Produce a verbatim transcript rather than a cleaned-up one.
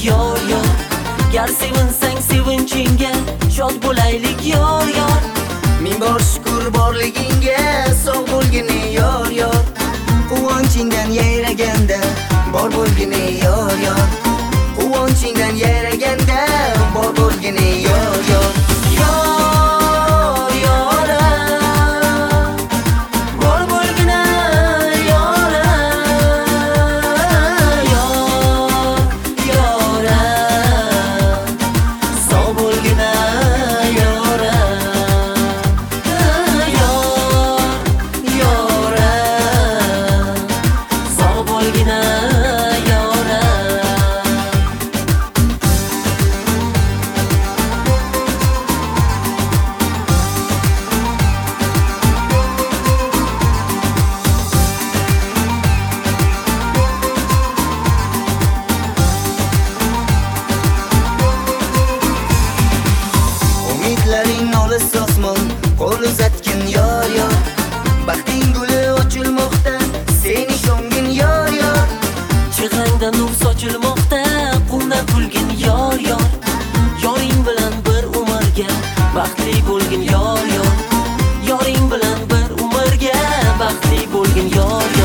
yor yor. Gar sevinsang sevinchingga shod bo'laylik yor yor. Ming bor shukr borligingga sog' bo'lgini yor yor. Quvonchingdan yayraganda bor bo'lgini yor yor. Quvonchingdan yayraganda bor bo'lgini yor yor. Yor yor bor bo'lgini yor yor yor sog' bo'lgini yor yor yor sog' bo'lgini yor. Umidlaring olis osmon, qo'l uzatgin yor yor. Baxting guli ochilmoqda, sen ishongin yor yor. Chehringda nur sochilmoqda, quvna kulgin yor yor. Yoring bilan bir umrga baxtli bo'lgin yor yor. Yoring bilan bir umrga baxtli bo'lgin yor